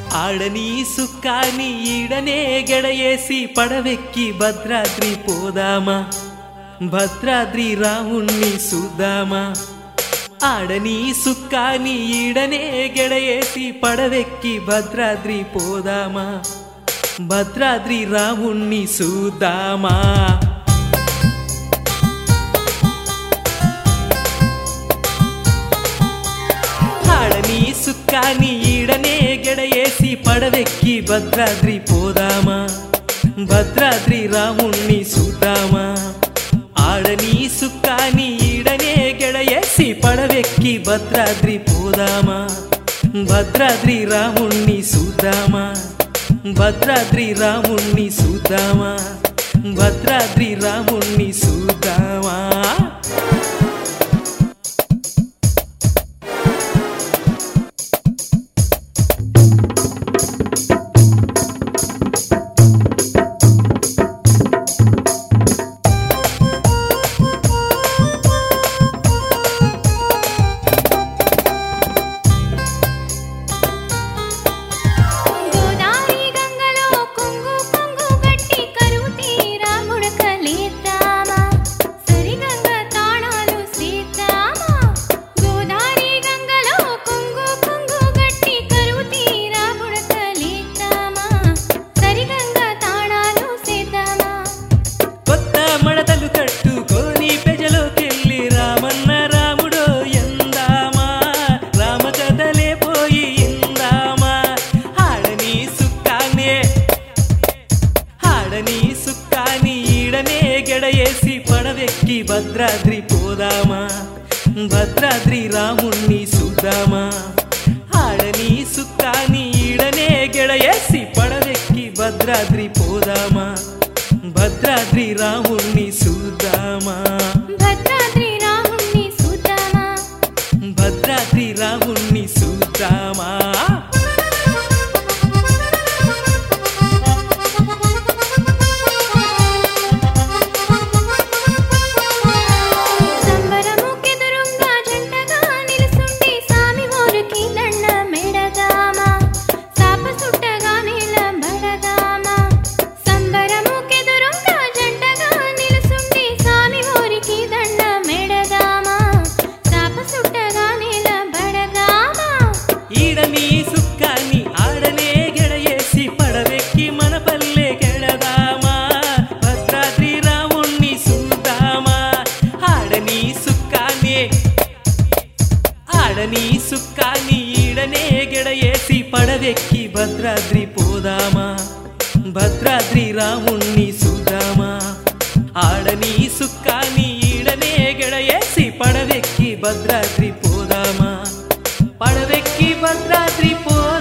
ఆడని సుక్కాని ఈడనే గడయేసి పడవెక్కి భద్రాద్రి పోదామా, భద్రాద్రి రాముణ్ణి చూద్దామా. ఆడని సుక్కాని ఈడనే గడయేసి పడవెక్కి భద్రాద్రి పోదామా, భద్రాద్రి రాముణ్ణి చూద్దామా. ఆడని సుక్కాని ఈడనే గడయేసి పడవెక్కి భద్రాద్రి పోదామా, భద్రాద్రి రాముణ్ణి చూద్దామా. ఆడని సుక్కాని ఈడనే గడయేసి పడవెక్కి భద్రాద్రి పోదామా, భద్రాద్రి రాముణ్ణి చూద్దామా, భద్రాద్రి రాముణ్ణి చూద్దామా, భద్రాద్రి రాముణ్ణి చూద్దామా. పడవెక్కి భద్రాద్రి పోదామా, భద్రాద్రి రాముణ్ణి చూద్దామా. ఆడని సుక్కాని ఈడనే గడయేసి పడవెక్కి భద్రాద్రి పోదామా, భద్రాద్రి రాముణ్ణి చూద్దామా, భద్రాద్రి రాముణ్ణి చూద్దామా, భద్రాద్రి రాముణ్ణి చూద్దామా. ఈడని సుక్కాని ఆడనే గడయేసి పడవెక్కి మన పల్లె గెడదామా, భద్రాద్రి రాముణ్ణి చూద్దామా. ఆడని సుక్కాని ఈడనే గడయేసి పడవెక్కి భద్రాద్రి పోదామా, భద్రాద్రి రాముణ్ణి చూద్దామా. ఆడని సుక్కాని ఈడనే గడయేసి పడవెక్కి భద్రాద్రి పోదామా, పడవెక్కి భద్రాద్రి పో